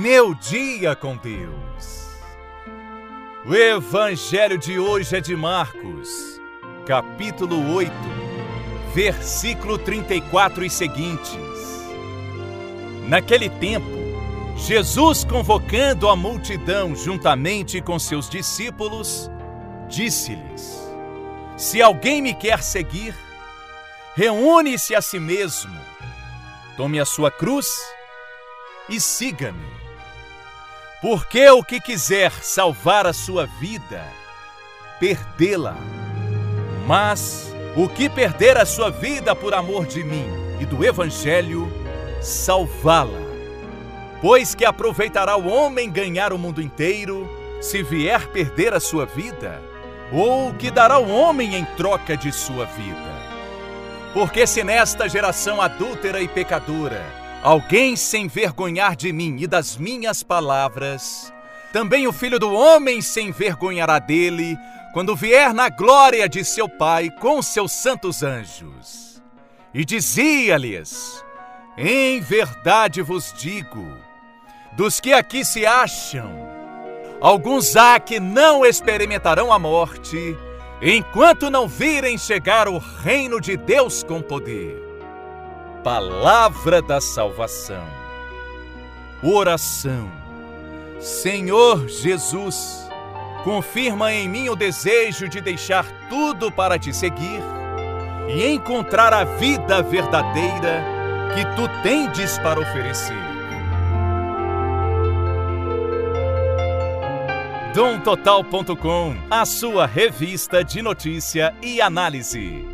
Meu dia com Deus. O evangelho de hoje é de Marcos, capítulo 8, versículo 34 e seguintes. Naquele tempo, Jesus, convocando a multidão juntamente com seus discípulos, disse-lhes: Se alguém me quer seguir, reúne-se a si mesmo, tome a sua cruz e siga-me. Porque o que quiser salvar a sua vida, perdê-la. Mas o que perder a sua vida por amor de mim e do Evangelho, salvá-la. Pois que aproveitará o homem ganhar o mundo inteiro, se vier perder a sua vida? Ou o que dará o homem em troca de sua vida? Porque se nesta geração adúltera e pecadora, alguém se envergonhar de mim e das minhas palavras, também o Filho do Homem se envergonhará dele, quando vier na glória de seu Pai com seus santos anjos. E dizia-lhes: Em verdade vos digo, dos que aqui se acham, alguns há que não experimentarão a morte, enquanto não virem chegar o reino de Deus com poder. Palavra da salvação. Oração. Senhor Jesus, confirma em mim o desejo de deixar tudo para te seguir e encontrar a vida verdadeira que tu tendes para oferecer. DomTotal.com, a sua revista de notícia e análise.